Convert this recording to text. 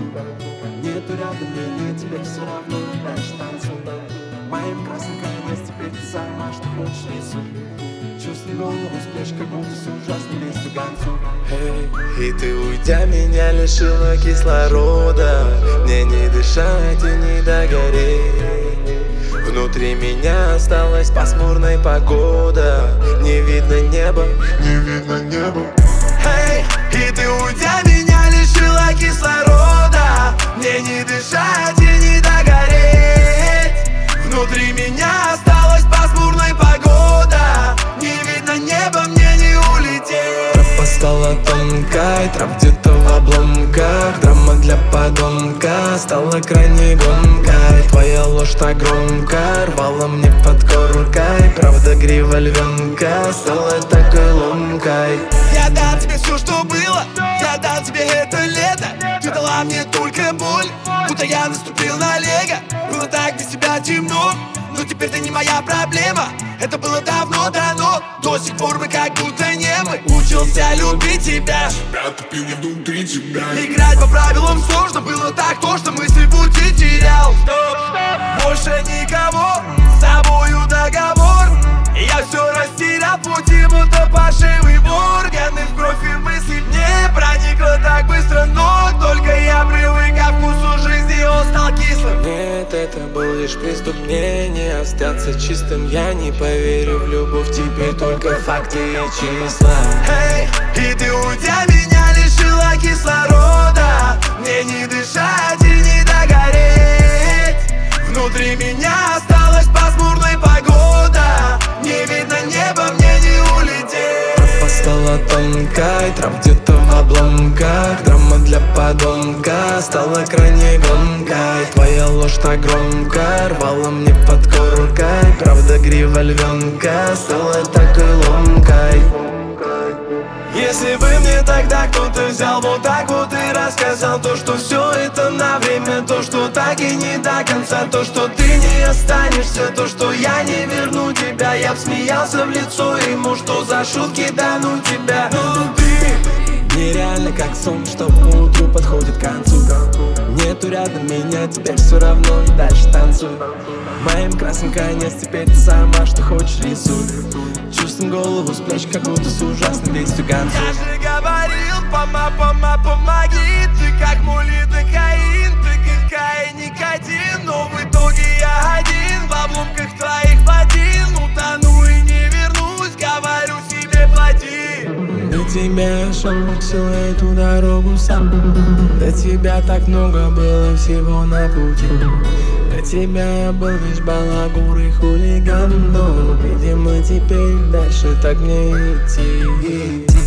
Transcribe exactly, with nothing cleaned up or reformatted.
танцуй. Нету рядом меня, теперь все равно, дальше танцуй. Моим красным конец, теперь ты сама, что хочешь рисуй. Чувствуй голову с плеч, как будто с ужасной вестью гонцу. Hey. И ты, уйдя, меня лишила кислорода. Мне не дышать и не догореть. Внутри меня осталась пасмурная погода. Не видно неба, не видно неба. Hey. И ты, уйдя, меня лишила кислорода. Мне не дышать и не догореть. Внутри меня осталась пасмурная погода. Не видно неба, мне не улететь. Тропа стала тонкой, трав где-то в обломках. Драма для подонка стала крайней гонкой. Твоя ложь так громко рвала мне под коркой. Правда грива львенка стала такой ломкой. Я дам тебе все, что было, я дам тебе это лето. Ты дала мне только боль, будто я наступил на лего. Было так без тебя темно, но теперь ты не моя проблема. Это было давно дано, до сих пор мы как будто не мы. Учился любить тебя, Я тупил я внутри тебя. играть по правилам сложно, было так тошно, мысли в пути терял. Больше никого, с тобою договор. Я все растерял в пути, будто пошивый вор. Гены в кровь и мысли мне проникло так быстро, но только я привык ко вкусу жизни, он стал кислым. Нет, это был лишь приступ, мне не остаться чистым. Я не поверю в любовь, теперь только факты и числа. Hey, и ты, уйдя, меня лишила кислорода. Мне не дышать и не догореть. Внутри меня осталась пасмурная погода. Не видно неба, мне не улететь. Тропа стала тонкой, трав где-то в обломках. Драма для подонка стала крайней гонкой. Твоя ложь так громко рвала мне под коркой. Правда грива львенка стала такой ломкой. Если бы мне тогда кто-то взял вот так вот и рассказал то, что все это на время, то, что так и не до конца, то, что ты не останешься, то, что я не верну тебя, я б смеялся в лицо ему, что за шутки да ну тебя. Но ты нереально как сон, что к утру подходит к концу. Нету рядом меня, теперь все равно, дальше танцуй. Моим красным конец, теперь ты сама, что хочешь рисуй. Чувствуем голову с плеч, как будто с ужасной вестью гонцу. Я же говорил, пома, пома, помоги. Ты как молидокаин, ты какая никотин. Но в итоге я один в обломках твоих ботин. Утону и не вернусь, говорю себе плати. До тебя шел всю эту дорогу сам. До тебя так много было всего на пути. До тебя я был лишь балагур и хулиган. Но, видимо, теперь дальше так мне идти.